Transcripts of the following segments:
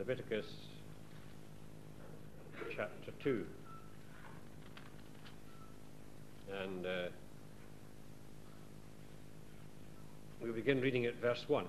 Leviticus chapter 2. And we'll begin reading at verse 1.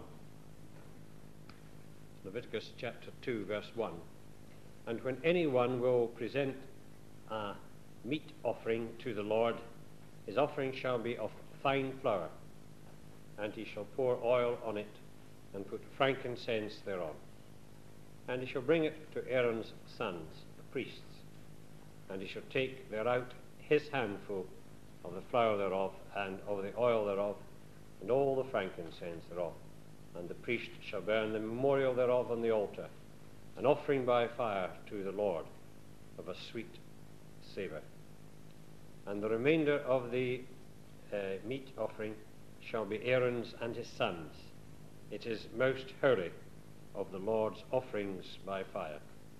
Leviticus chapter 2, verse 1. And when anyone will present a meat offering to the Lord, his offering shall be of fine flour, and he shall pour oil on it, and put frankincense thereon. And he shall bring it to Aaron's sons, the priests, and he shall take thereout his handful of the flour thereof, and of the oil thereof, and all the frankincense thereof. And the priest shall burn the memorial thereof on the altar, an offering by fire to the Lord, of a sweet savour. And the remainder of the meat offering shall be Aaron's and his sons. It is most holy of the Lord's offerings by fire.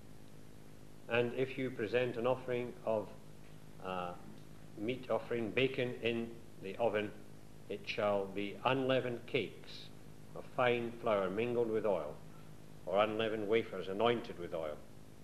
And if you present an offering of meat offering, bacon in the oven, it shall be unleavened cakes of fine flour mingled with oil, or unleavened wafers anointed with oil.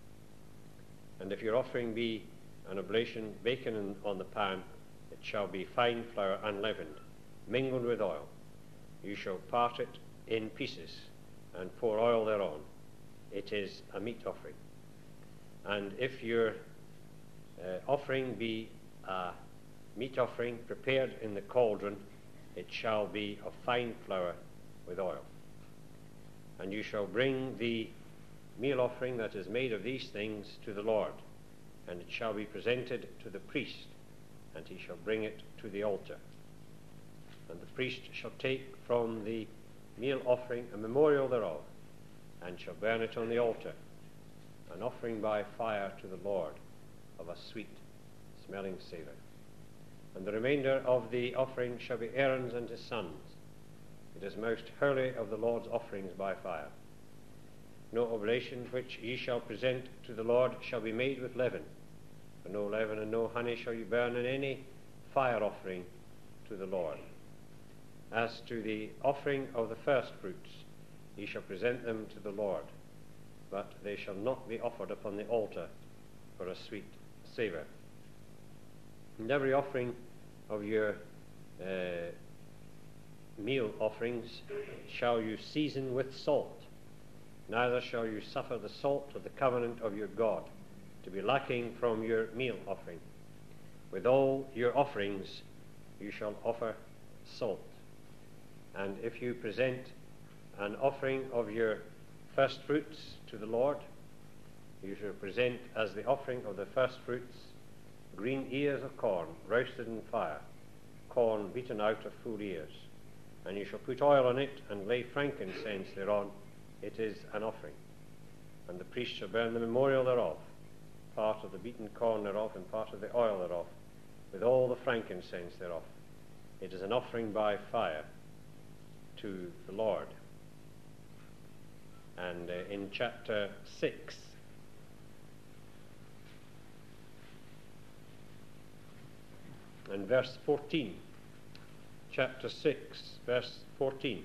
And if your offering be an oblation, bacon on the pan, it shall be fine flour unleavened, mingled with oil. You shall part it in pieces, and pour oil thereon. It is a meat offering. And if your offering be a meat offering prepared in the cauldron, it shall be of fine flour with oil. And you shall bring the meal offering that is made of these things to the Lord, and it shall be presented to the priest, and he shall bring it to the altar. And the priest shall take from the meal offering a memorial thereof, and shall burn it on the altar, an offering by fire to the Lord, of a sweet smelling savour. And the remainder of the offering shall be Aaron's and his sons. It is most holy of the Lord's offerings by fire. No oblation which ye shall present to the Lord shall be made with leaven, for no leaven and no honey shall you burn in any fire offering to the Lord. As to the offering of the first fruits, ye shall present them to the Lord, but they shall not be offered upon the altar for a sweet savour. And every offering of your meal offerings shall you season with salt. Neither shall you suffer the salt of the covenant of your God to be lacking from your meal offering. With all your offerings you shall offer salt. And if you present an offering of your first fruits to the Lord, you shall present as the offering of the first fruits green ears of corn roasted in fire, corn beaten out of full ears. And you shall put oil on it, and lay frankincense thereon. It is an offering. And the priest shall burn the memorial thereof, part of the beaten corn thereof, and part of the oil thereof, with all the frankincense thereof. It is an offering by fire to the Lord. And in chapter 6, and verse 14, chapter 6, verse 14.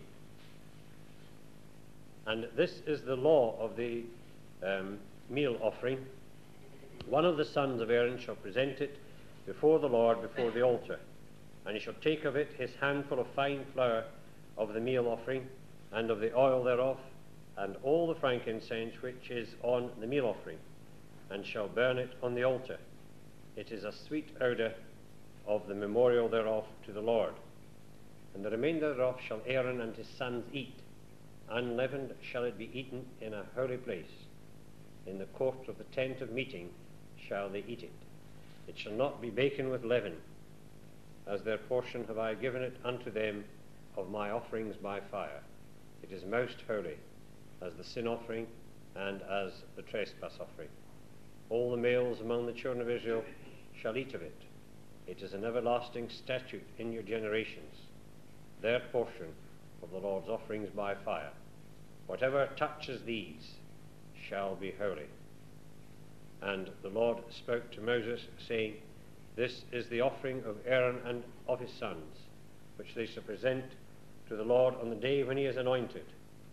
And this is the law of the meal offering. One of the sons of Aaron shall present it before the Lord, before the altar. And he shall take of it his handful of fine flour of the meal offering, and of the oil thereof, and all the frankincense which is on the meal offering, and shall burn it on the altar. It is a sweet odour of the memorial thereof to the Lord. And the remainder thereof shall Aaron and his sons eat. Unleavened shall it be eaten in a holy place. In the court of the tent of meeting shall they eat it. It shall not be baken with leaven. As their portion have I given it unto them of my offerings by fire. It is most holy, as the sin offering and as the trespass offering. All the males among the children of Israel shall eat of it. It is an everlasting statute in your generations, their portion of the Lord's offerings by fire. Whatever touches these shall be holy. And the Lord spoke to Moses, saying, This is the offering of Aaron and of his sons, which they shall present to the Lord on the day when he is anointed.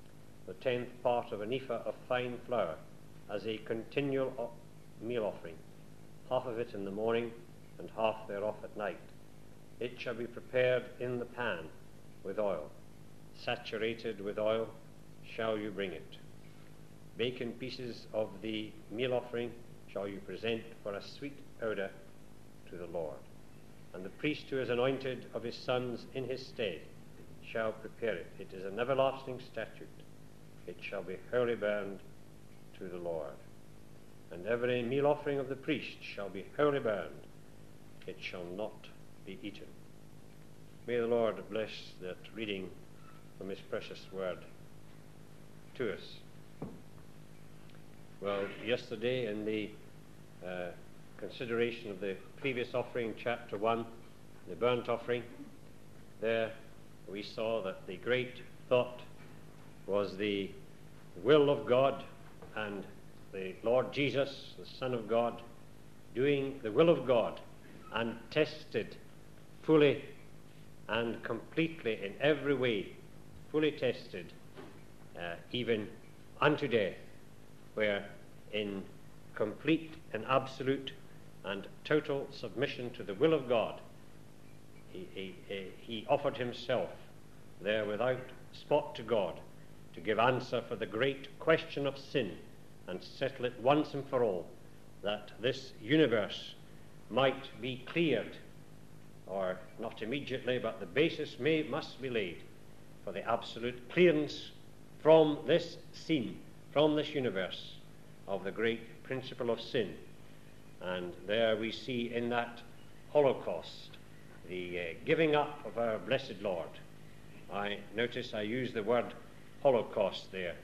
the 10th part of an ephah of fine flour, as a continual meal offering, half of it in the morning, and half thereof at night. It shall be prepared in the pan with oil. Saturated with oil shall you bring it. Bacon pieces of the meal offering shall you present for a sweet odour to the Lord. And the priest who is anointed of his sons in his stead shall prepare it. It is an everlasting statute. It shall be wholly burned to the Lord. And every meal offering of the priest shall be wholly burned. It shall not be eaten. May the Lord bless that reading from his precious word to us. Well, yesterday in the consideration of the previous offering, chapter 1, the burnt offering, there we saw that the great thought was the will of God and the Lord Jesus, the Son of God, doing the will of God and tested fully and completely in every way, fully tested, even unto death, where in complete and absolute and total submission to the will of God, he offered himself there without spot to God to give answer for the great question of sin and settle it once and for all, that this universe might be cleared, or not immediately, but the basis must be laid for the absolute clearance from this scene, from this universe, of the great principle of sin. And there we see in that Holocaust the giving up of our blessed Lord. I notice I use the word Holocaust there.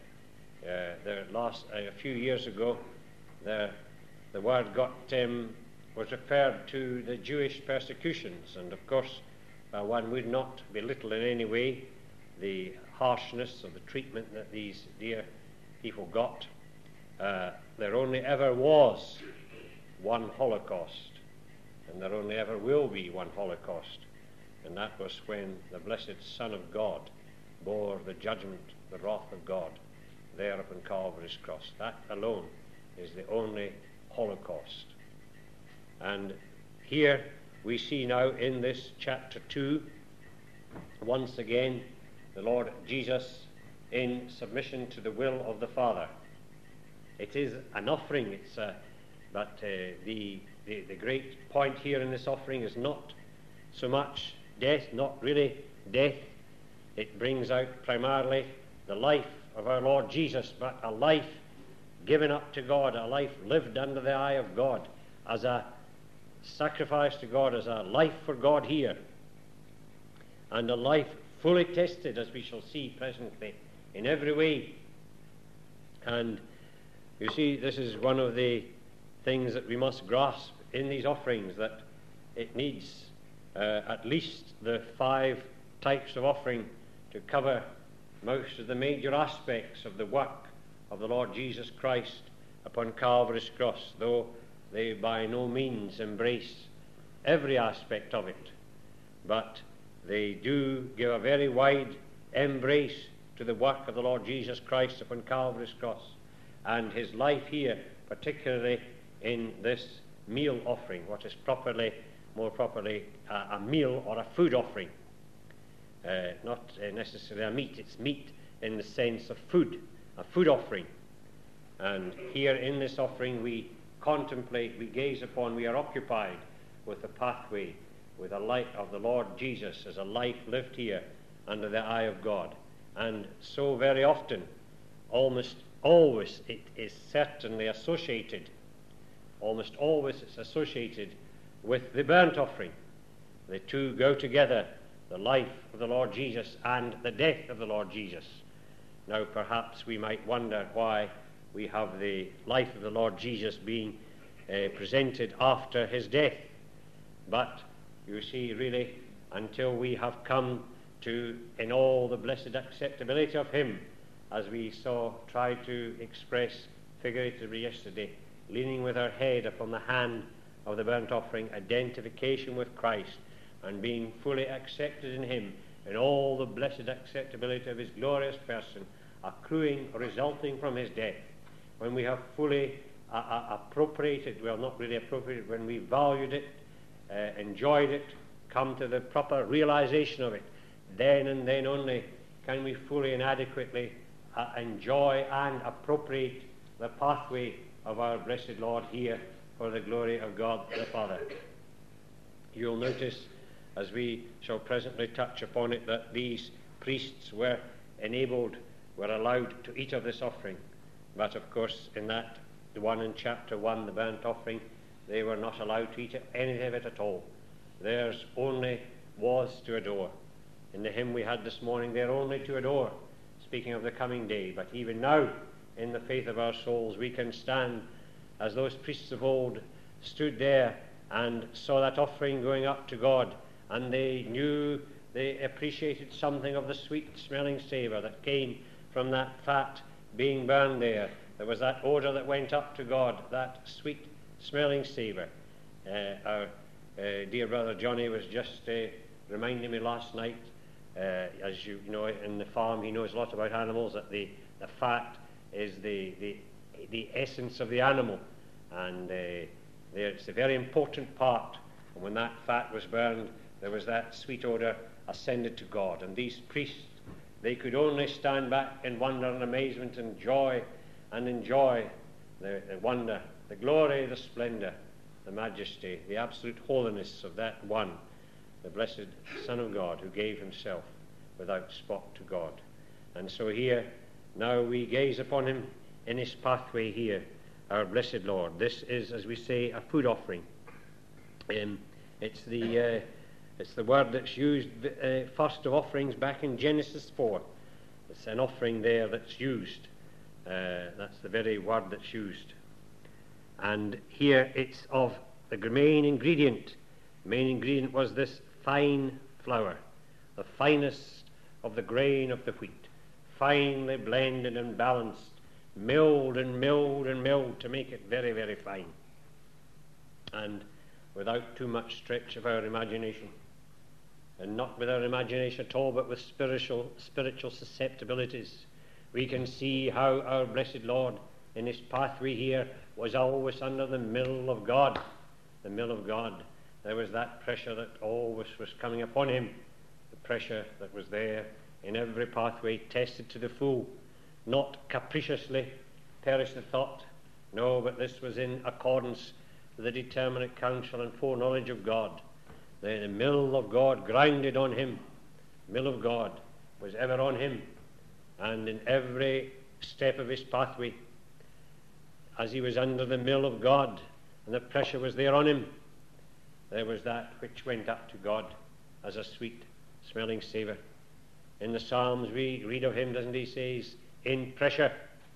A few years ago, the word was referred to the Jewish persecutions, and of course one would not belittle in any way the harshness of the treatment that these dear people got. There only ever was one Holocaust, and there only ever will be one Holocaust, and that was when the blessed Son of God bore the judgment, the wrath of God, there upon Calvary's cross. That alone is the only Holocaust. And here we see now in this chapter 2, once again, the Lord Jesus in submission to the will of the Father. It is an offering, but the great point here in this offering is not so much death, not really death. It brings out primarily the life of our Lord Jesus, but a life given up to God, a life lived under the eye of God, as a sacrifice to God, as a life for God here, and a life fully tested, as we shall see presently, in every way. And you see, this is one of the things that we must grasp in these offerings, that it needs at least the 5 types of offering to cover most of the major aspects of the work of the Lord Jesus Christ upon Calvary's cross, though they by no means embrace every aspect of it, but they do give a very wide embrace to the work of the Lord Jesus Christ upon Calvary's cross, and his life here, particularly in this meal offering, what is more properly a meal or a food offering. Not necessarily a meat, it's meat in the sense of food, a food offering. And here in this offering we contemplate, we gaze upon, we are occupied with the pathway, with the light of the Lord Jesus as a life lived here under the eye of God. And so very often, almost always, it is certainly associated, almost always it's associated with the burnt offering. The two go together, the life of the Lord Jesus and the death of the Lord Jesus. Now perhaps we might wonder why we have the life of the Lord Jesus being presented after his death. But you see, really, until we have come to, in all the blessed acceptability of him, as we tried to express figuratively yesterday, leaning with our head upon the hand of the burnt offering, identification with Christ, and being fully accepted in him, in all the blessed acceptability of his glorious person, accruing, resulting from his death, when we have fully appropriated, well, not really appropriated, when we valued it, enjoyed it, come to the proper realization of it, then and then only can we fully and adequately enjoy and appropriate the pathway of our blessed Lord here for the glory of God the Father. You'll notice, as we shall presently touch upon it, that these priests were allowed to eat of this offering. But of course, in that, the one in chapter 1, the burnt offering, they were not allowed to eat any of it at all. Theirs only was to adore. In the hymn we had this morning, they're only to adore, speaking of the coming day. But even now, in the faith of our souls, we can stand as those priests of old stood there and saw that offering going up to God, and they appreciated something of the sweet-smelling savour that came from that fat being burned there. There was that odour that went up to God, that sweet-smelling savour. Our dear brother Johnny was just reminding me last night, as you know, in the farm he knows a lot about animals, that the fat is the essence of the animal, and it's a very important part. And when that fat was burned, there was that sweet odour ascended to God. And these priests, they could only stand back in wonder and amazement and joy and enjoy the wonder, the glory, the splendour, the majesty, the absolute holiness of that one, the blessed Son of God, who gave himself without spot to God. And so here, now we gaze upon him in his pathway here, our blessed Lord. This is, as we say, a food offering. It's the word that's used first of offerings back in Genesis 4. It's an offering there that's used. That's the very word that's used. And here it's of the main ingredient. The main ingredient was this fine flour, the finest of the grain of the wheat, finely blended and balanced, milled and milled and milled to make it very, very fine, and without too much stretch of our imagination, and not with our imagination at all, but with spiritual susceptibilities, we can see how our blessed Lord in his pathway here was always under the mill of God. The mill of God. There was that pressure that always was coming upon him, the pressure that was there in every pathway, tested to the full, not capriciously, perish the thought. No, but this was in accordance with the determinate counsel and foreknowledge of God. The mill of God grinded on him. The mill of God was ever on him, and in every step of his pathway, as he was under the mill of God, and the pressure was there on him, there was that which went up to God as a sweet-smelling savour. In the Psalms we read of him, doesn't he, says, in pressure,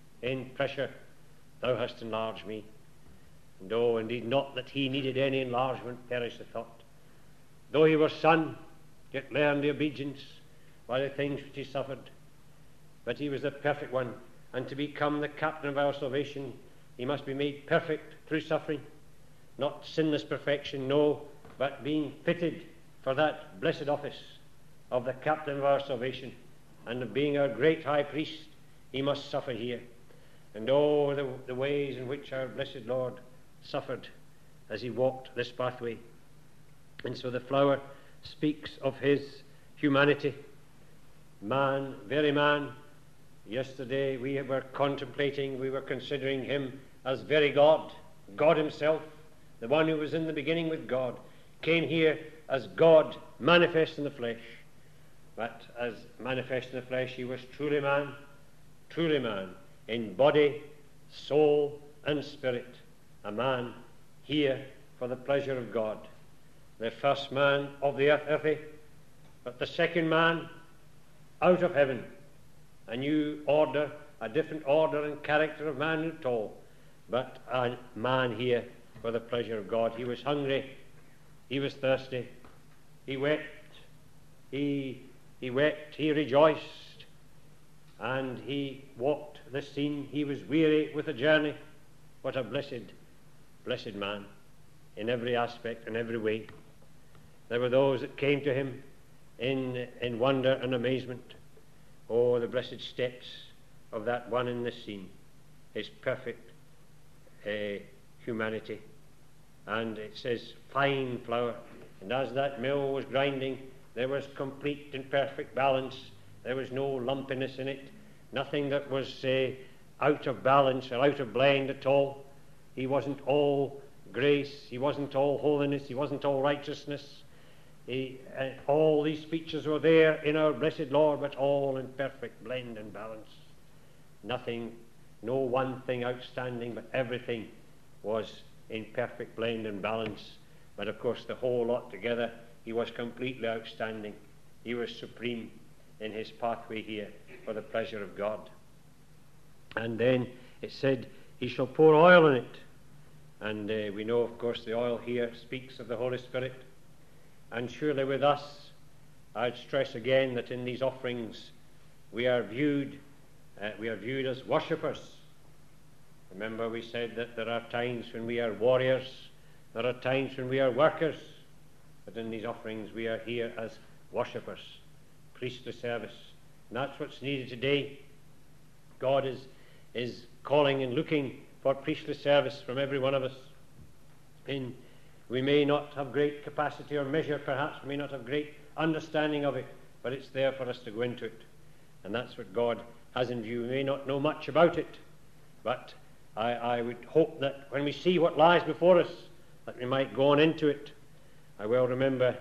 thou hast enlarged me. And oh, indeed, not that he needed any enlargement, perish the thought. Though he was son, yet learned the obedience by the things which he suffered. But he was the perfect one, and to become the captain of our salvation, he must be made perfect through suffering. Not sinless perfection, no, but being fitted for that blessed office of the captain of our salvation, and of being our great high priest, he must suffer here. And oh, the ways in which our blessed Lord suffered as he walked this pathway. And so the flower speaks of his humanity. Man, very man. Yesterday we were considering him as very God, God himself, the one who was in the beginning with God, came here as God manifest in the flesh. But as manifest in the flesh, he was truly man, in body, soul, and spirit, a man here for the pleasure of God. The first man of the earth, earthy, but the second man out of heaven, a new order, a different order and character of man at all, but a man here for the pleasure of God. He was hungry, he was thirsty, he wept, he rejoiced, and he walked the scene. He was weary with the journey. What a blessed man in every aspect and every way. There were those that came to him in wonder and amazement. Oh, the blessed steps of that one in the scene, his perfect humanity. And it says fine flour, and as that mill was grinding, there was complete and perfect balance. There was no lumpiness in it, nothing that was out of balance or out of blend at all. He wasn't all grace, he wasn't all holiness, he wasn't all righteousness. All these features were there in our blessed Lord, but all in perfect blend and balance. Nothing, no one thing outstanding, but everything was in perfect blend and balance. But of course the whole lot together, he was completely outstanding. He was supreme in his pathway here for the pleasure of God. And then it said, he shall pour oil on it. And we know, of course, the oil here speaks of the Holy Spirit. And surely with us, I'd stress again that in these offerings we are viewed as worshippers. Remember, we said that there are times when we are warriors, there are times when we are workers, but in these offerings we are here as worshippers, priestly service. And that's what's needed today. God is calling and looking for priestly service from every one of us. We may not have great capacity or measure, perhaps we may not have great understanding of it, but it's there for us to go into it. And that's what God has in view. We may not know much about it, but I would hope that when we see what lies before us, that we might go on into it. I well remember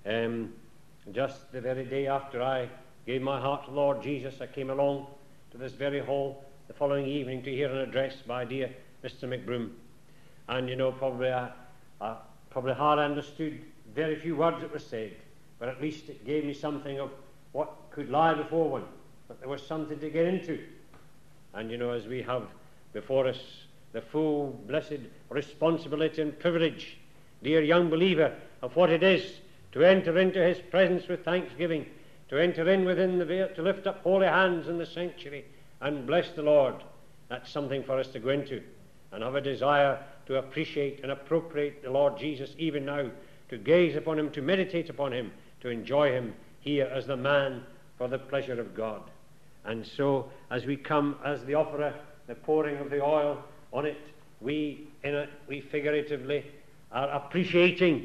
just the very day after I gave my heart to the Lord Jesus, I came along to this very hall the following evening to hear an address by dear Mr. McBroom. And probably I hardly understood very few words that were said, but at least it gave me something of what could lie before one, that there was something to get into. And as we have before us the full blessed responsibility and privilege, dear young believer, of what it is to enter into his presence with thanksgiving, to enter in within the veil, to lift up holy hands in the sanctuary and bless the Lord. That's something for us to go into and have a desire to appreciate and appropriate the Lord Jesus even now, to gaze upon him, to meditate upon him, to enjoy him here as the man for the pleasure of God. And so as we come as the offerer, the pouring of the oil on it, we figuratively are appreciating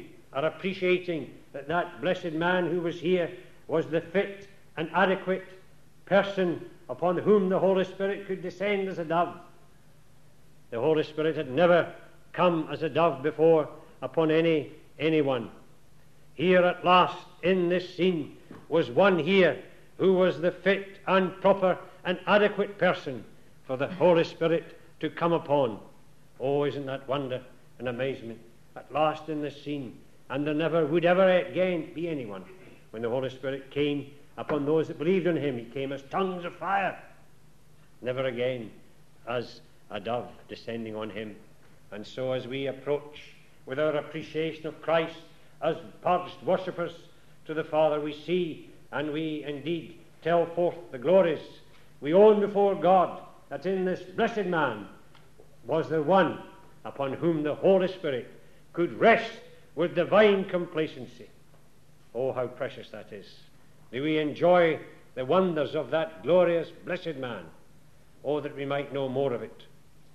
that blessed man who was here was the fit and adequate person upon whom the Holy Spirit could descend as a dove. The Holy Spirit had never come as a dove before upon anyone. Here at last in this scene was one here who was the fit and proper and adequate person for the Holy Spirit to come upon. Oh, isn't that wonder and amazement? At last in this scene, and there never would ever again be anyone. When the Holy Spirit came upon those that believed on him, he came as tongues of fire. Never again as a dove descending on him. And so as we approach with our appreciation of Christ as purged worshippers to the Father, we see and we indeed tell forth the glories. We own before God that in this blessed man was the one upon whom the Holy Spirit could rest with divine complacency. Oh, how precious that is. Do we enjoy the wonders of that glorious blessed man? Oh, that we might know more of it.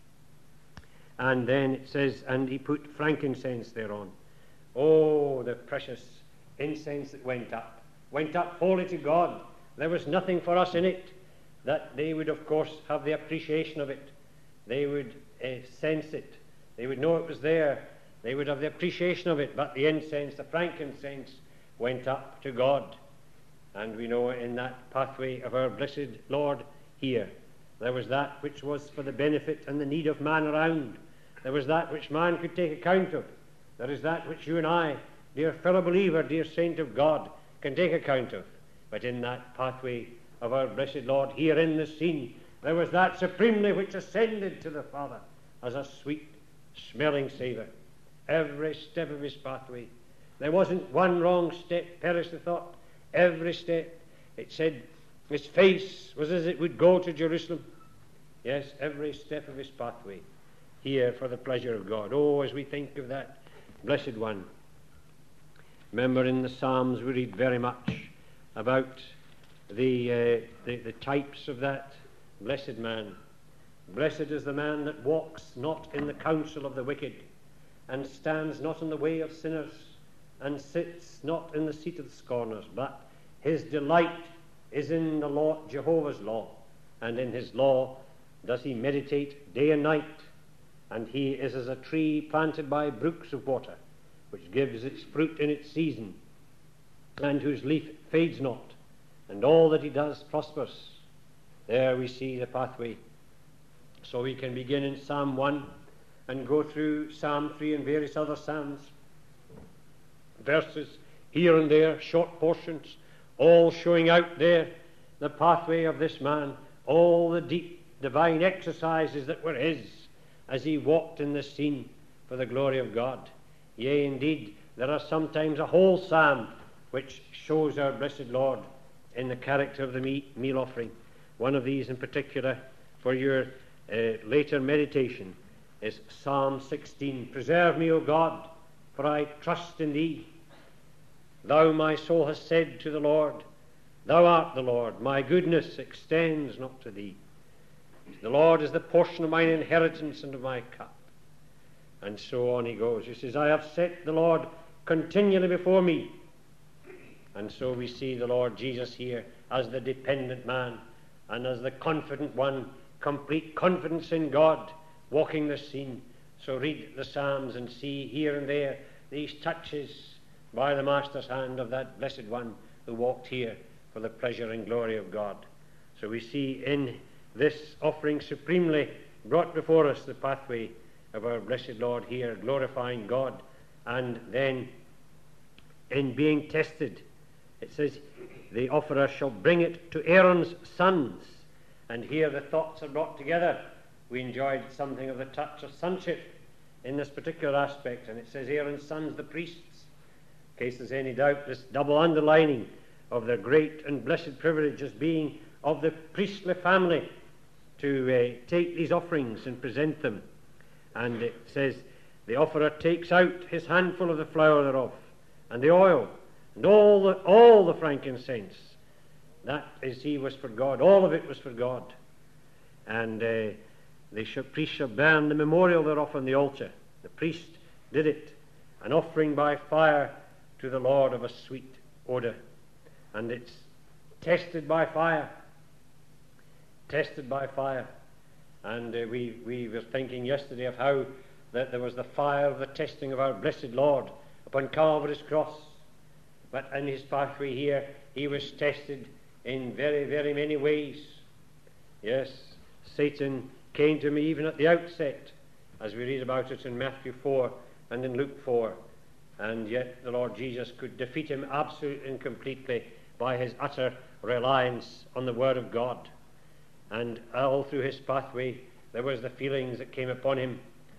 And then it says, and he put frankincense thereon. Oh, the precious incense that went up wholly to God. There was nothing for us in it. That they would, of course, have the appreciation of it. They would sense it. They would know it was there. They would have the appreciation of it. But the incense, the frankincense, went up to God. And we know in that pathway of our blessed Lord here, there was that which was for the benefit and the need of man around. There was that which man could take account of. There is that which you and I, dear fellow believer, dear saint of God, can take account of. But in that pathway of our blessed Lord here in the scene, there was that supremely which ascended to the Father as a sweet smelling savour. Every step of his pathway. There wasn't one wrong step, perish the thought. Every step. It said his face was as it would go to Jerusalem. Yes, every step of his pathway here for the pleasure of God. Oh, as we think of that blessed one. Remember in the Psalms we read very much about the types of that Blessed man, blessed is the man that walks not in the counsel of the wicked, and stands not in the way of sinners, and sits not in the seat of the scorners, but his delight is in the law, Jehovah's law, and in his law does he meditate day and night. And he is as a tree planted by brooks of water, which gives its fruit in its season, and whose leaf fades not, and all that he does prospers. There we see the pathway. So we can begin in Psalm 1 and go through Psalm 3 and various other psalms. Verses here and there, short portions, all showing out there the pathway of this man, all the deep divine exercises that were his as he walked in the scene for the glory of God. Yea, indeed, there are sometimes a whole psalm which shows our blessed Lord in the character of the meal offering. One of these in particular for your later meditation is Psalm 16. Preserve me, O God, for I trust in thee. Thou, my soul, hast said to the Lord, thou art the Lord, my goodness extends not to thee. The Lord is the portion of mine inheritance and of my cup. And so on he goes. He says, I have set the Lord continually before me. And so we see the Lord Jesus here as the dependent man and as the confident one, complete confidence in God, walking the scene. So read the Psalms and see here and there these touches by the Master's hand of that blessed one who walked here for the pleasure and glory of God. So we see in this offering supremely brought before us the pathway of our blessed Lord here, glorifying God. And then in being tested, it says, the offerer shall bring it to Aaron's sons. And here the thoughts are brought together. We enjoyed something of the touch of sonship in this particular aspect. And it says Aaron's sons, the priests. In case there's any doubt, this double underlining of their great and blessed privilege as being of the priestly family to take these offerings and present them. And it says, the offerer takes out his handful of the flour thereof, and the oil, and all the frankincense. That is, he was for God. All of it was for God. And the priest shall burn the memorial thereof on the altar. The priest did it, an offering by fire to the Lord of a sweet odour. And it's tested by fire. Tested by fire. And we were thinking yesterday of how that there was the fire of the testing of our blessed Lord upon Calvary's cross. But in his pathway here, he was tested in very, very many ways. Yes, Satan came to him even at the outset, as we read about it in Matthew 4 and in Luke 4. And yet the Lord Jesus could defeat him absolutely and completely by his utter reliance on the Word of God. And all through his pathway, there was the feelings that came upon him.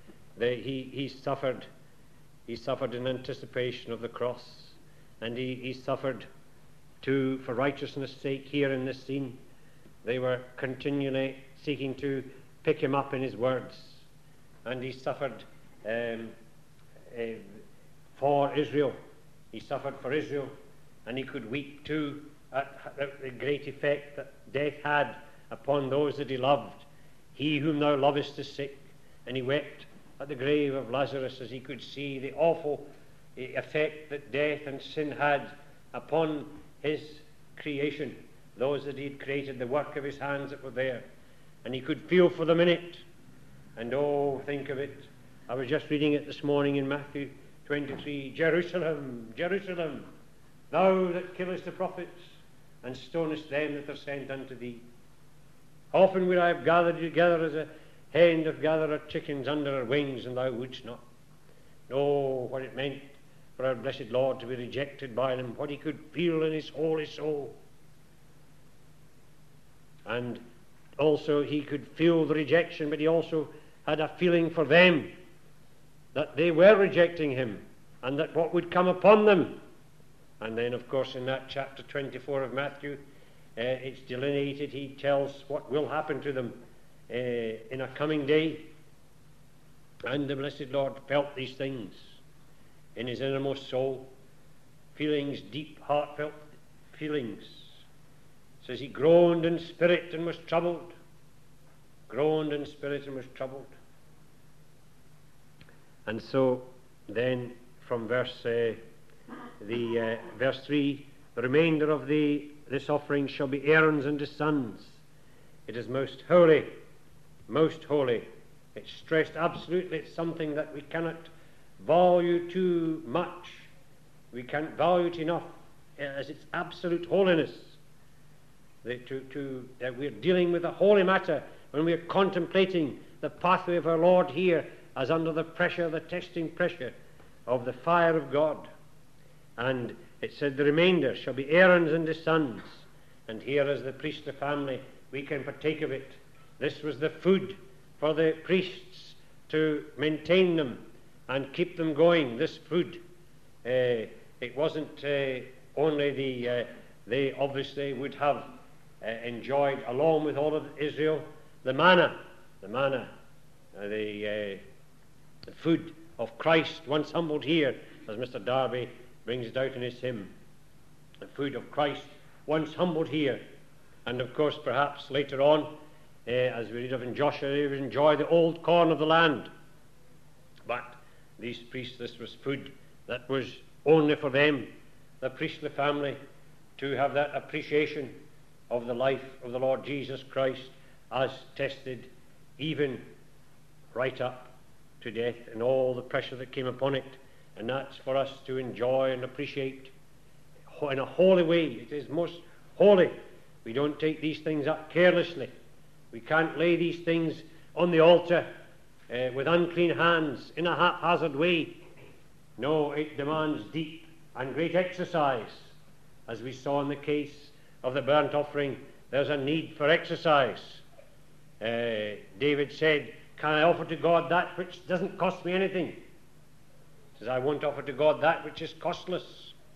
He suffered in anticipation of the cross. And he suffered too for righteousness' sake here in this scene. They were continually seeking to pick him up in his words. And he suffered for Israel. He suffered for Israel. And he could weep too at the great effect that death had upon those that he loved. He whom thou lovest is sick. And he wept at the grave of Lazarus as he could see the awful effect that death and sin had upon his creation, those that he had created, the work of his hands that were there. And he could feel for them in it. And oh, think of it. I was just reading it this morning in Matthew 23. Jerusalem, Jerusalem, thou that killest the prophets and stonest them that are sent unto thee. Often would I have gathered you together as a hen doth gather her chickens under her wings, and thou wouldst not. Oh, what it meant for our blessed Lord to be rejected by them, what he could feel in his holy soul. And also he could feel the rejection, but he also had a feeling for them, that they were rejecting him, and that what would come upon them. And then, of course, in that chapter 24 of Matthew, it's delineated. He tells what will happen to them in a coming day. And the blessed Lord felt these things in his innermost soul, feelings, deep, heartfelt feelings. It says he groaned in spirit and was troubled. groaned in spirit and was troubled. And so then from verse 3, the remainder of this offering shall be Aaron's and his sons. It is most holy, most holy. It's stressed absolutely. It's something that we cannot value too much. We can't value it enough as its absolute holiness. That we're dealing with a holy matter when we're contemplating the pathway of our Lord here as under the pressure, the testing pressure of the fire of God. And it said the remainder shall be Aaron's and his sons. And here as the priestly family we can partake of it. This was the food for the priests to maintain them and keep them going, this food. It wasn't only they obviously would have enjoyed, along with all of Israel, the manna, the food of Christ, once humbled here, as Mr. Darby brings it out in his hymn. The food of Christ, once humbled here. And of course, perhaps later on, as we read of in Joshua, they would enjoy the old corn of the land. But these priests, this was food that was only for them, the priestly family, to have that appreciation of the life of the Lord Jesus Christ as tested even right up to death and all the pressure that came upon it. And that's for us to enjoy and appreciate in a holy way. It is most holy. We don't take these things up carelessly. We can't lay these things on the altar with unclean hands in a haphazard way. No, it demands deep and great exercise. As we saw in the case of the burnt offering, there's a need for exercise. David said, can I offer to God that which doesn't cost me anything? He says, I won't offer to God that which is costless.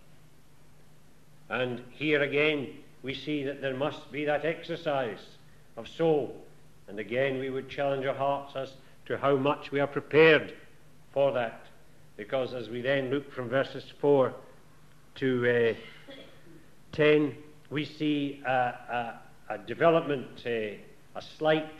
And here again we see that there must be that exercise of soul. And again we would challenge our hearts as to how much we are prepared for that. Because as we then look from verses 4 to 10, we see a development, a slight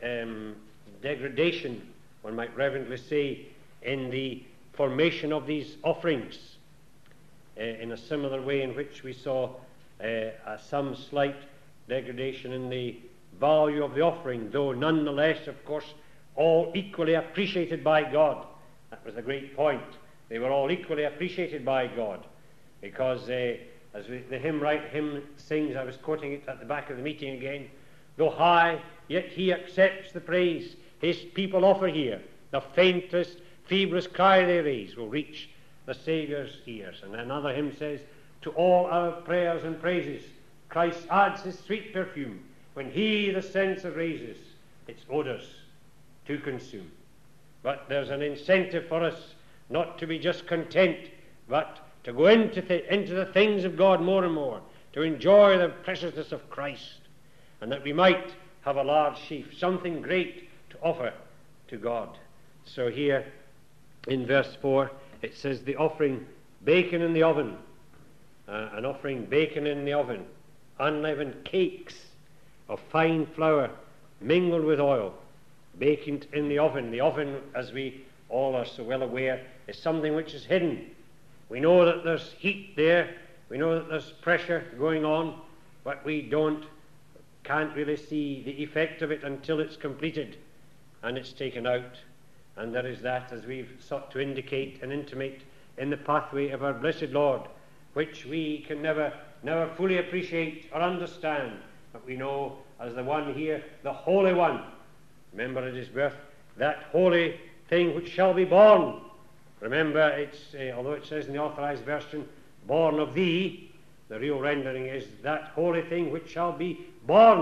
degradation, one might reverently say, in the formation of these offerings, in a similar way in which we saw some slight degradation in the value of the offering, though nonetheless, of course, all equally appreciated by God. That was the great point. They were all equally appreciated by God, because as the hymn sings, I was quoting it at the back of the meeting again, though high, yet he accepts the praise his people offer here. The faintest, feeblest cry they raise will reach the Saviour's ears. And another hymn says, to all our prayers and praises, Christ adds his sweet perfume, when he the censer raises, its odours to consume. But there's an incentive for us not to be just content, but to go into the things of God more and more, to enjoy the preciousness of Christ, and that we might have a large sheaf, something great to offer to God. So here in verse 4 it says the offering bacon in the oven, an offering bacon in the oven, unleavened cakes of fine flour mingled with oil, baking in the oven. The oven, as we all are so well aware, is something which is hidden. We know that there's heat there, we know that there's pressure going on, but we can't really see the effect of it until it's completed and it's taken out. And there is that, as we've sought to indicate and intimate, in the pathway of our blessed Lord, which we can never fully appreciate or understand, but we know as the one here, the Holy One. Remember at his birth, that holy thing which shall be born. Remember, it's although it says in the Authorized Version, born of thee, the real rendering is that holy thing which shall be born.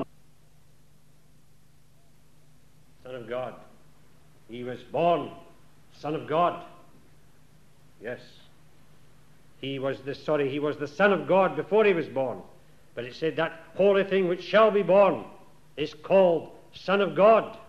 Son of God. He was born Son of God. Yes. He was the Son of God before he was born. But it said that holy thing which shall be born is called Son of God.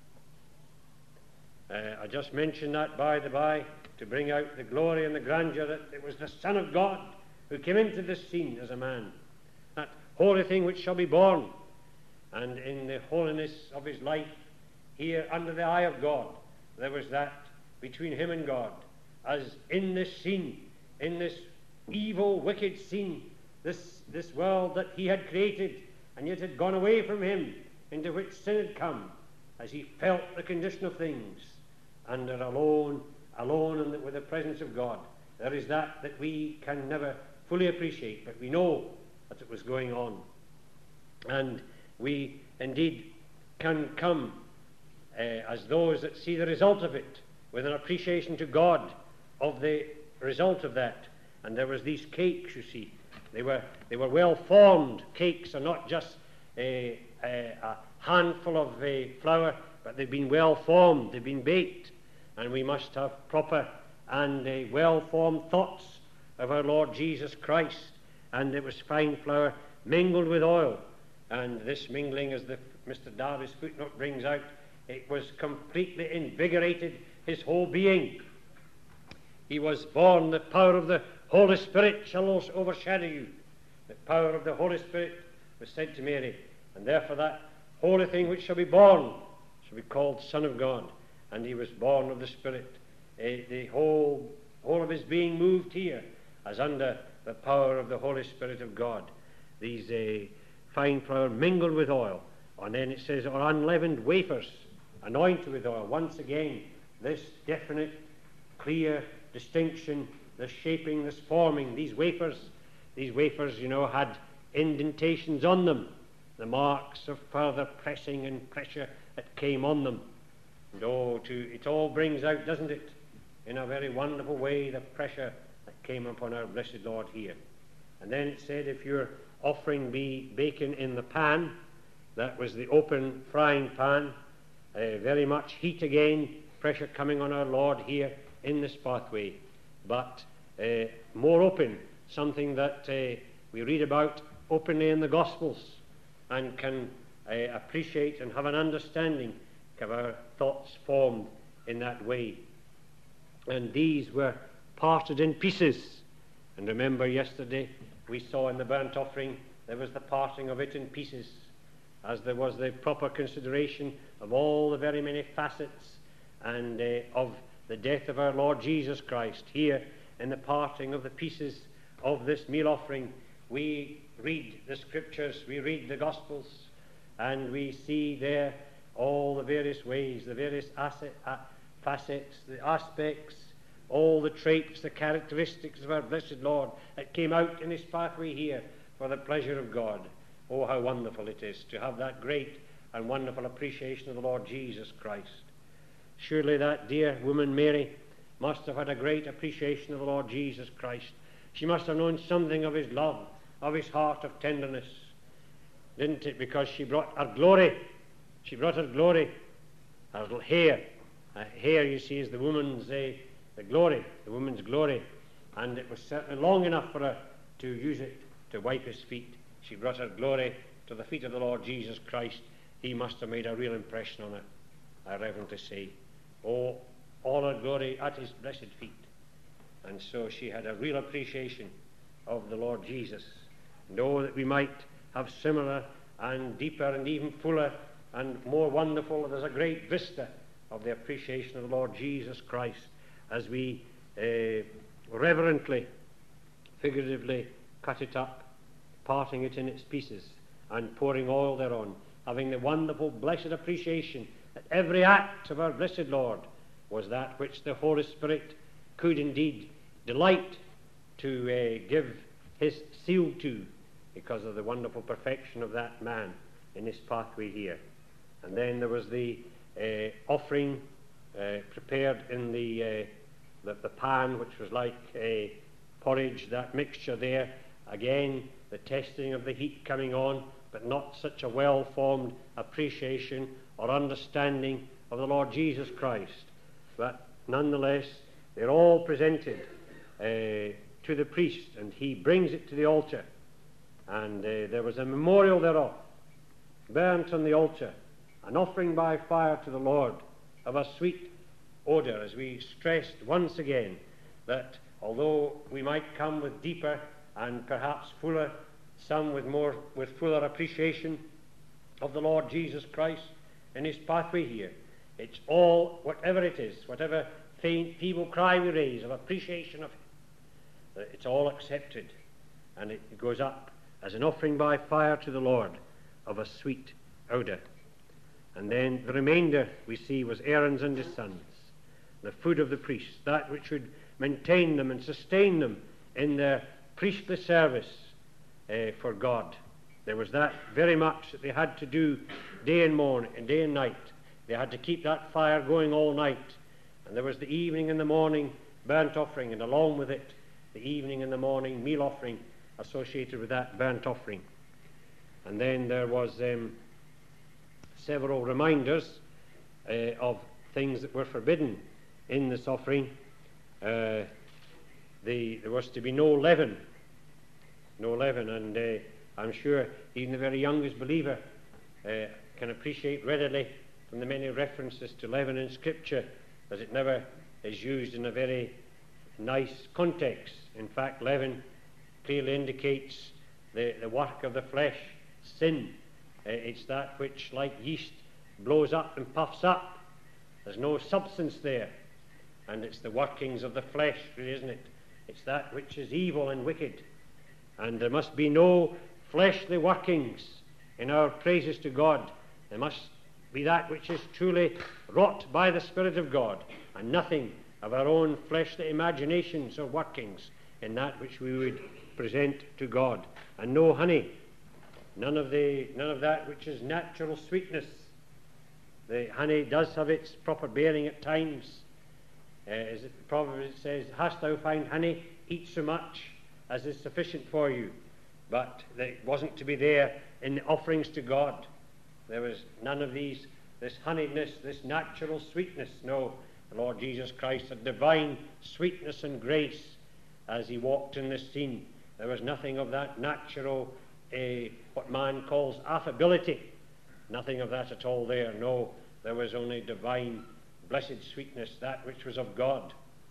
I just mentioned that by the by to bring out the glory and the grandeur that it was the Son of God who came into this scene as a man. That holy thing which shall be born. And in the holiness of his life, here under the eye of God. There was that between him and God, as in this scene, in this evil, wicked scene, this world that he had created and yet had gone away from him, into which sin had come, as he felt the condition of things, and are alone and with the presence of God. There is that we can never fully appreciate, but we know that it was going on. And we indeed can come as those that see the result of it, with an appreciation to God of the result of that. And there was these cakes, you see. They were well-formed cakes, and not just a handful of flour, but they've been well-formed, they've been baked. And we must have proper and well-formed thoughts of our Lord Jesus Christ. And it was fine flour mingled with oil. And this mingling, as Mr. Darby's footnote brings out, it was completely invigorated his whole being. He was born, the power of the Holy Spirit shall also overshadow you. The power of the Holy Spirit was said to Mary, and therefore that holy thing which shall be born shall be called Son of God. And he was born of the Spirit. The whole of his being moved here as under the power of the Holy Spirit of God. These fine flour mingled with oil, and then it says, or unleavened wafers anointed with oil. Once again, this definite, clear distinction, this shaping, this forming. These wafers, had indentations on them, the marks of further pressing and pressure that came on them. And it all brings out, doesn't it, in a very wonderful way, the pressure that came upon our blessed Lord here. And then it said, if your offering be baken in the pan, that was the open frying pan, very much heat again, pressure coming on our Lord here in this pathway, but more open, something that we read about openly in the Gospels, and can appreciate and have an understanding of our thoughts formed in that way. And these were parted in pieces. And remember, yesterday we saw in the burnt offering there was the parting of it in pieces, as there was the proper consideration of all the very many facets and of the death of our Lord Jesus Christ. Here in the parting of the pieces of this meal offering, we read the Scriptures, we read the Gospels, and we see there all the various ways, the various facets, the aspects, all the traits, the characteristics of our blessed Lord that came out in his pathway here for the pleasure of God. Oh, how wonderful it is to have that great and wonderful appreciation of the Lord Jesus Christ. Surely that dear woman Mary must have had a great appreciation of the Lord Jesus Christ. She must have known something of his love, of his heart of tenderness, didn't it? Because she brought her glory. She brought her glory, her little hair. Hair, you see, is the woman's the glory, the woman's glory. And it was certainly long enough for her to use it to wipe his feet. She brought her glory to the feet of the Lord Jesus Christ. He must have made a real impression on her, I reverently say. Oh, all her glory at his blessed feet. And so she had a real appreciation of the Lord Jesus. And oh, that we might have similar and deeper and even fuller and more wonderful. There's a great vista of the appreciation of the Lord Jesus Christ as we reverently, figuratively cut it up, parting it in its pieces and pouring oil thereon, having the wonderful blessed appreciation that every act of our blessed Lord was that which the Holy Spirit could indeed delight to give his seal to, because of the wonderful perfection of that man in this pathway here. And then there was the offering prepared in the pan, which was like porridge, that mixture there. Again, the testing of the heat coming on, but not such a well-formed appreciation or understanding of the Lord Jesus Christ. But nonetheless, they're all presented to the priest, and he brings it to the altar. And there was a memorial thereof, burnt on the altar, an offering by fire to the Lord of a sweet odour, as we stressed once again that although we might come with deeper and perhaps fuller, some with fuller appreciation of the Lord Jesus Christ in his pathway here, It's all, whatever it is, whatever faint, feeble cry we raise of appreciation of it, it's all accepted, and it goes up as an offering by fire to the Lord of a sweet odour. And then the remainder, we see, was Aaron's and his sons, the food of the priests, that which would maintain them and sustain them in their priestly service for God. There was that very much that they had to do day and morning and day and night. They had to keep that fire going all night. And there was the evening and the morning burnt offering, and along with it, the evening and the morning meal offering associated with that burnt offering. And then there was several reminders of things that were forbidden in this offering. There was to be no leaven, and I'm sure even the very youngest believer can appreciate readily from the many references to leaven in Scripture that it never is used in a very nice context. In fact, leaven clearly indicates the work of the flesh, sin. It's that which, like yeast, blows up and puffs up. There's no substance there. And it's the workings of the flesh, really, isn't it? It's that which is evil and wicked. And there must be no fleshly workings in our praises to God. There must be that which is truly wrought by the Spirit of God, and nothing of our own fleshly imaginations or workings in that which we would present to God. And no honey, none of that which is natural sweetness. The honey does have its proper bearing at times. As the proverb says, "Hast thou found honey? Eat so much as is sufficient for you." But it wasn't to be there in the offerings to God. There was none of this honeyness, this natural sweetness. No, the Lord Jesus Christ had divine sweetness and grace as he walked in this scene. There was nothing of that natural, what man calls affability. Nothing of that at all there. No, there was only divine, blessed sweetness, that which was of God.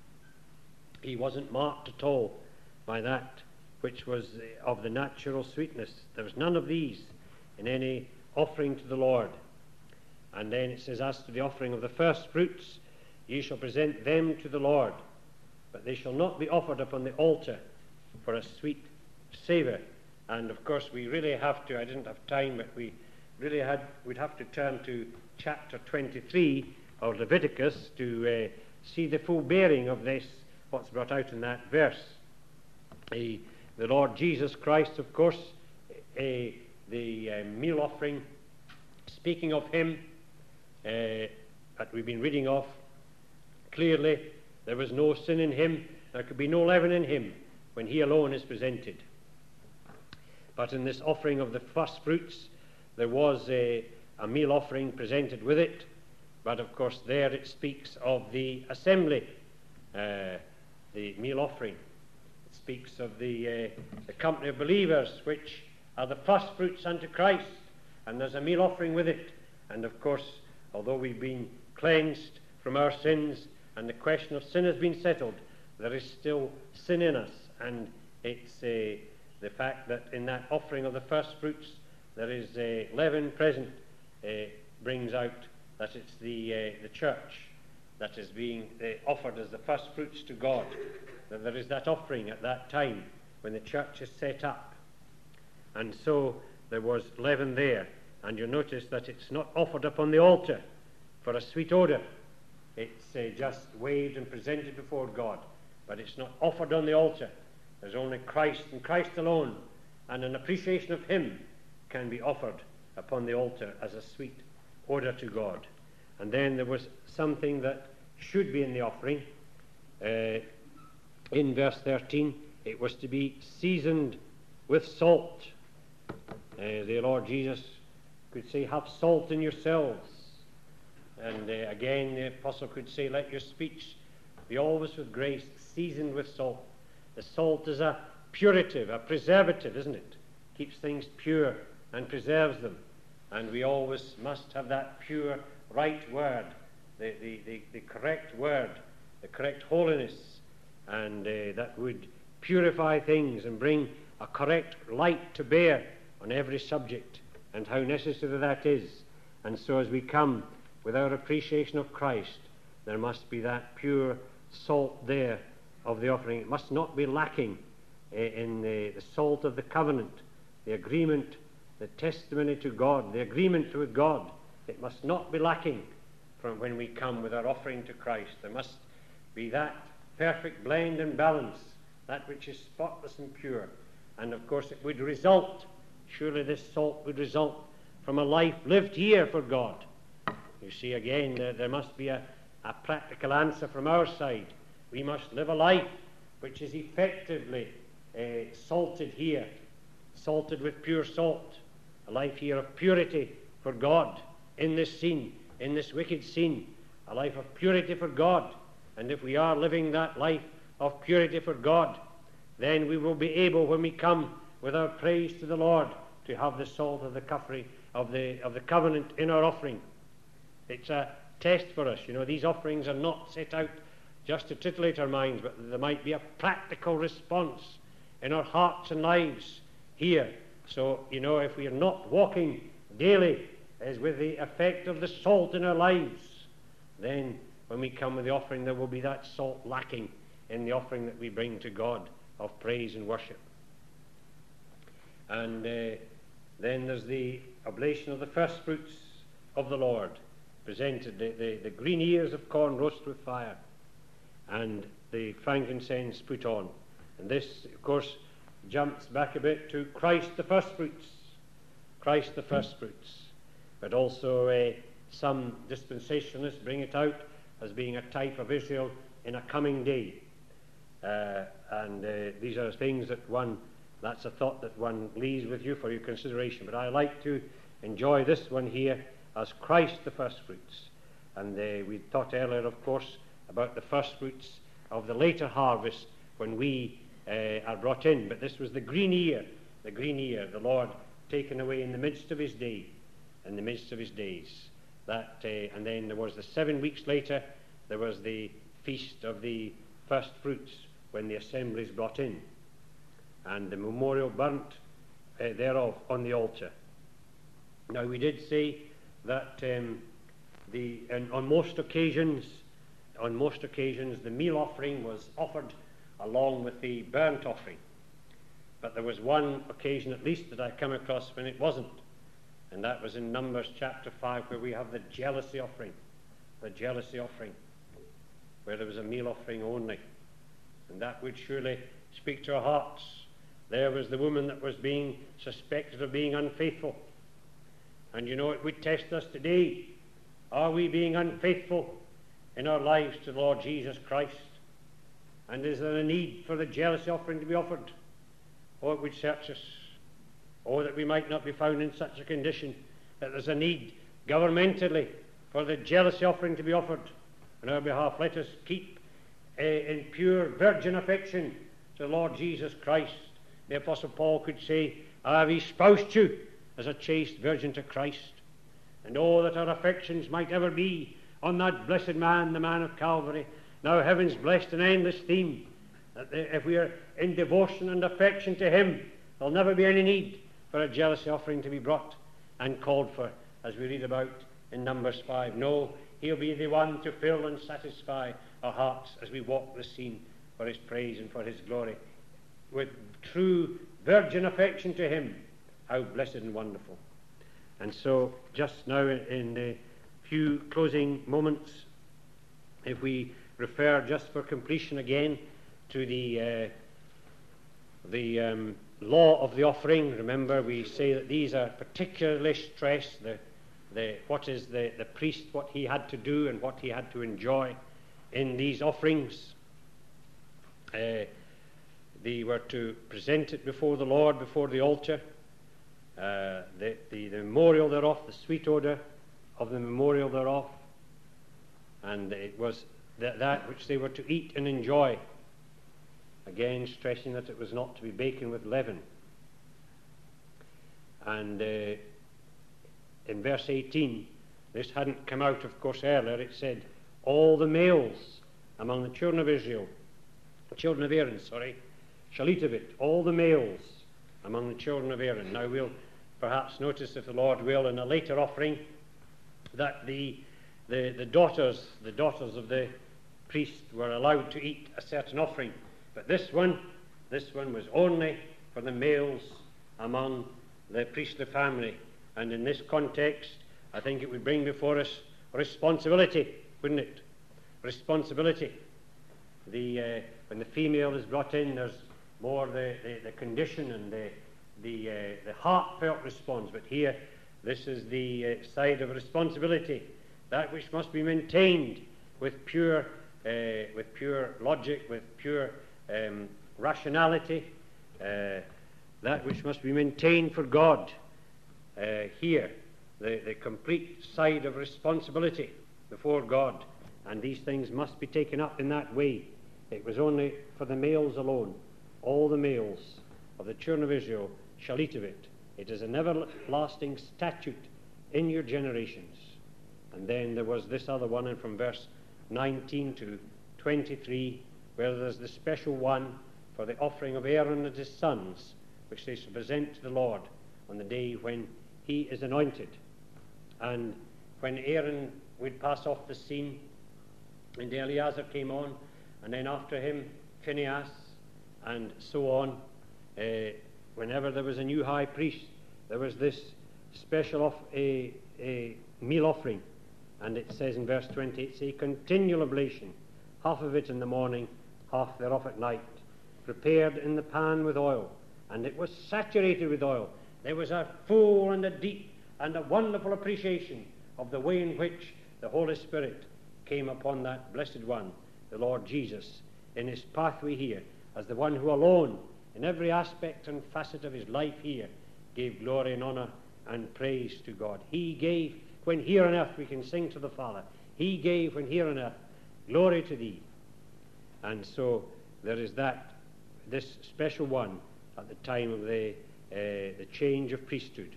He wasn't marked at all by that which was of the natural sweetness. There was none of these in any offering to the Lord. And then it says, "As to the offering of the first fruits, ye shall present them to the Lord, but they shall not be offered upon the altar for a sweet savour." And of course we really have to, I didn't have time, but we'd have to turn to chapter 23 of Leviticus to see the full bearing of this, what's brought out in that verse. The Lord Jesus Christ, of course, the meal offering, speaking of him, that we've been reading of, clearly there was no sin in him, there could be no leaven in him when he alone is presented. But in this offering of the first fruits, there was a meal offering presented with it, but of course there it speaks of the assembly, the meal offering. It speaks of the company of believers, which are the first fruits unto Christ, and there's a meal offering with it. And of course, although we've been cleansed from our sins and the question of sin has been settled, there is still sin in us, and it's the fact that in that offering of the first fruits there is a leaven present brings out that it's the church that is being offered as the first fruits to God, that there is that offering at that time when the church is set up. And so there was leaven there, and you'll notice that it's not offered upon the altar for a sweet odour. It's just waved and presented before God, but it's not offered on the altar. There's only Christ and Christ alone, and an appreciation of him can be offered upon the altar as a sweet odour to God. And then there was something that should be in the offering. In verse 13, it was to be seasoned with salt. The Lord Jesus could say, "Have salt in yourselves." And again, the apostle could say, "Let your speech be always with grace, seasoned with salt." The salt is a purative, a preservative, isn't it? Keeps things pure and preserves them. And we always must have that pure, right word, the correct word, the correct holiness, and that would purify things and bring a correct light to bear on every subject, and how necessary that is. And so as we come with our appreciation of Christ, there must be that pure salt there of the offering. It must not be lacking in the salt of the covenant, the agreement, the testimony to God, the agreement with God. It must not be lacking from when we come with our offering to Christ. There must be that perfect blend and balance, that which is spotless and pure. And of course it would result, surely this salt would result from a life lived here for God. You see, again, there must be a practical answer from our side. We must live a life which is effectively salted here, salted with pure salt, a life here of purity for God in this scene, in this wicked scene, a life of purity for God. And if we are living that life of purity for God, then we will be able, when we come with our praise to the Lord, to have the salt of the covenant in our offering. It's a test for us. You know, these offerings are not set out just to titillate our minds, but there might be a practical response in our hearts and lives here. So, you know, if we are not walking daily as with the effect of the salt in our lives, then when we come with the offering, there will be that salt lacking in the offering that we bring to God of praise and worship. And then there's the oblation of the first fruits of the Lord, presented, the green ears of corn roast with fire, and the frankincense put on. And this, of course, jumps back a bit to Christ the first fruits. Christ the first fruits. But also some dispensationalists bring it out as being a type of Israel in a coming day. And these are things that that's a thought that one leaves with you for your consideration. But I like to enjoy this one here as Christ the first fruits. And we thought earlier, of course, about the first fruits of the later harvest when we are brought in. But this was the green ear, the Lord taken away in the midst of his day, in the midst of his days. And then there was the 7 weeks later, there was the feast of the first fruits when the assembly is brought in, and the memorial burnt thereof on the altar. Now we did say that on most occasions the meal offering was offered along with the burnt offering. But there was one occasion at least that I come across when it wasn't, and that was in Numbers chapter 5, where we have the jealousy offering, where there was a meal offering only. And that would surely speak to our hearts. There was the woman that was being suspected of being unfaithful. And you know, it would test us today. Are we being unfaithful in our lives to the Lord Jesus Christ? And is there a need for the jealousy offering to be offered? Oh, it would search us. Oh, that we might not be found in such a condition that there's a need governmentally for the jealousy offering to be offered on our behalf. Let us keep in pure virgin affection to the Lord Jesus Christ. The Apostle Paul could say, I have espoused you as a chaste virgin to Christ. And oh, that our affections might ever be on that blessed man, the man of Calvary. Now heaven's blessed and endless theme, that if we are in devotion and affection to him, there'll never be any need for a jealousy offering to be brought and called for, as we read about in Numbers 5. No, he'll be the one to fill and satisfy our hearts as we walk the scene for his praise and for his glory, with true virgin affection to him. How blessed and wonderful. And so just now in the few closing moments, if we refer just for completion again to the law of the offering. Remember, we say that these are particularly stressed, what is the priest, what he had to do and what he had to enjoy in these offerings. They were to present it before the Lord, before the altar, the memorial thereof, the sweet odour of the memorial thereof, and it was that which they were to eat and enjoy, again stressing that it was not to be baken with leaven. And in verse 18, this hadn't come out, of course, earlier. It said, all the males among the children of Israel, children of Aaron, shall eat of it. All the males among the children of Aaron. Now we'll perhaps notice, if the Lord will, in a later offering, that the the daughters of the priest were allowed to eat a certain offering, but this one was only for the males among the priestly family. And in this context, I think it would bring before us responsibility, wouldn't it? Responsibility. When the female is brought in, there's more the condition and the heartfelt response. But here, this is the side of responsibility, that which must be maintained with pure logic, with pure rationality, that which must be maintained for God. Here, the complete side of responsibility before God, and these things must be taken up in that way. It was only for the males alone. All the males of the children of Israel shall eat of it. It is an everlasting statute in your generations. And then there was this other one, and from verse 19 to 23, where there's the special one for the offering of Aaron and his sons, which they shall present to the Lord on the day when he is anointed. And when Aaron would pass off the scene, and Eleazar came on, and then after him Phinehas, and so on, whenever there was a new high priest, there was this special a meal offering. And it says in verse 20, it's a continual oblation, half of it in the morning, half thereof at night, prepared in the pan with oil, and it was saturated with oil. There was a full and a deep and a wonderful appreciation of the way in which the Holy Spirit came upon that blessed one, the Lord Jesus, in his pathway here, as the one who alone, in every aspect and facet of his life here, gave glory and honor and praise to God. He gave when here on earth we can sing to the Father. He gave when here on earth glory to thee. And so there is this special one at the time of the change of priesthood.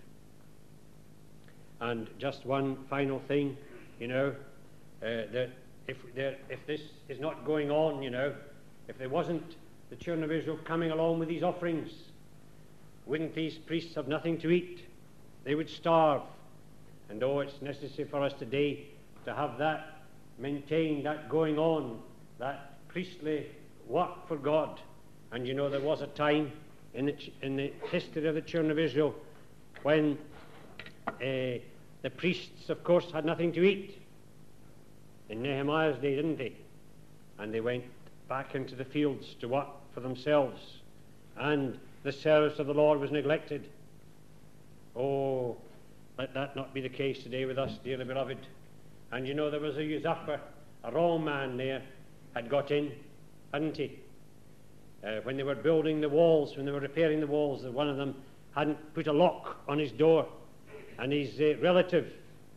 And just one final thing, that if this is not going on, if there wasn't the children of Israel coming along with these offerings, wouldn't these priests have nothing to eat? They would starve. And it's necessary for us today to have that maintained, that going on, that priestly work for God. And there was a time in the history of the children of Israel when the priests, of course, had nothing to eat. In Nehemiah's day, didn't they? And they went back into the fields to work for themselves. And the service of the Lord was neglected. Oh, let that not be the case today with us, dearly beloved. And there was a usurper, a wrong man there, had got in, hadn't he? When they were building the walls, when they were repairing the walls, one of them hadn't put a lock on his door. And his relative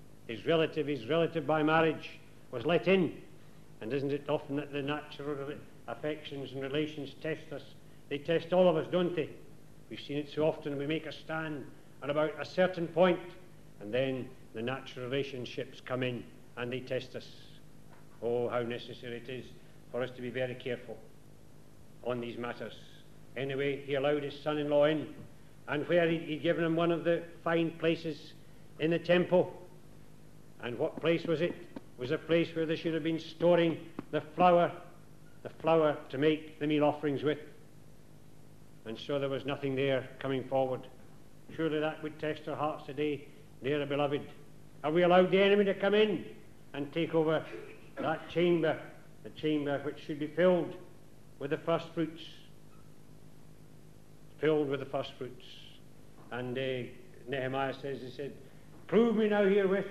by marriage was let in. And isn't it often that the natural affections and relations test us? They test all of us, don't they? We've seen it so often. We make a stand at about a certain point, and then the natural relationships come in and they test us. Oh, how necessary it is for us to be very careful on these matters. Anyway, he allowed his son-in-law in, and where he'd given him one of the fine places in the temple. And what place was it? It was a place where they should have been storing the flour to make the meal offerings with. And so there was nothing there coming forward. Surely that would test our hearts today, dear beloved. Have we allowed the enemy to come in and take over that chamber, the chamber which should be filled with the first fruits? Filled with the first fruits. And Nehemiah says, he said, prove me now herewith.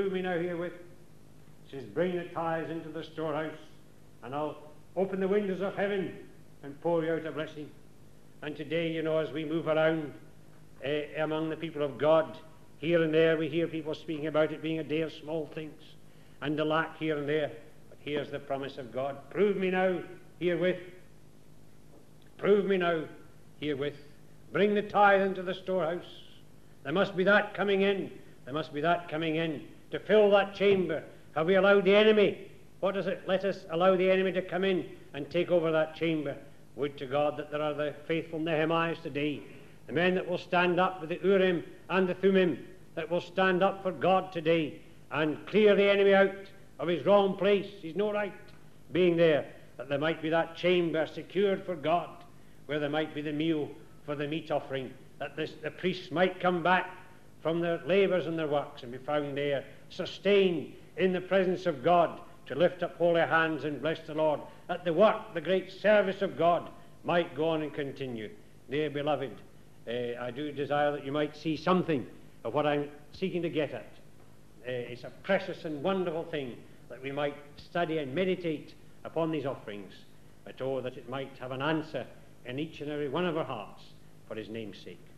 He says, bring the tithes into the storehouse, and I'll open the windows of heaven and pour you out a blessing. And today, as we move around among the people of God, here and there we hear people speaking about it being a day of small things and the lack here and there. But here's the promise of God. Prove me now herewith. Prove me now herewith. Bring the tithe into the storehouse. There must be that coming in. There must be that coming in to fill that chamber. Have we allowed the enemy? What does it? Let us allow the enemy to come in and take over that chamber. Would to God that there are the faithful Nehemiahs today, the men that will stand up with the Urim and the Thummim, that will stand up for God today and clear the enemy out of his wrong place, his no right being there, that there might be that chamber secured for God, where there might be the meal for the meat offering, that the priests might come back from their labours and their works and be found there, sustained in the presence of God, to lift up holy hands and bless the Lord, that the work, the great service of God, might go on and continue. Dear beloved, I do desire that you might see something of what I'm seeking to get at. It's a precious and wonderful thing that we might study and meditate upon these offerings, but oh, that it might have an answer in each and every one of our hearts for his name's sake.